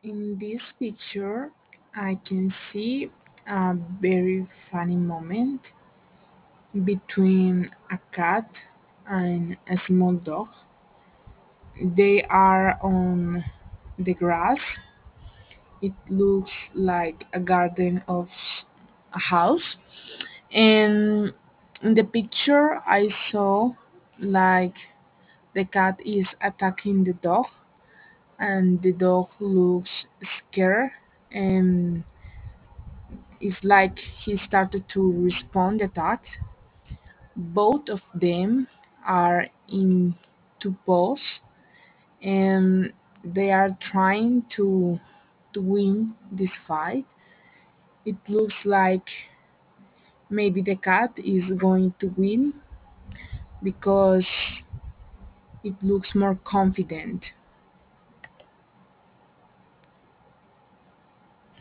In this picture, I can see a very funny moment between a cat and a small dog. They are on the grass. It looks like a garden of a house. And in the picture, I saw like the cat is attacking the dog, and the dog looks scared and it's like he started to respond attacks. Both of them are in two paws and they are trying to win this fight. It looks like maybe the cat is going to win because it looks more confident.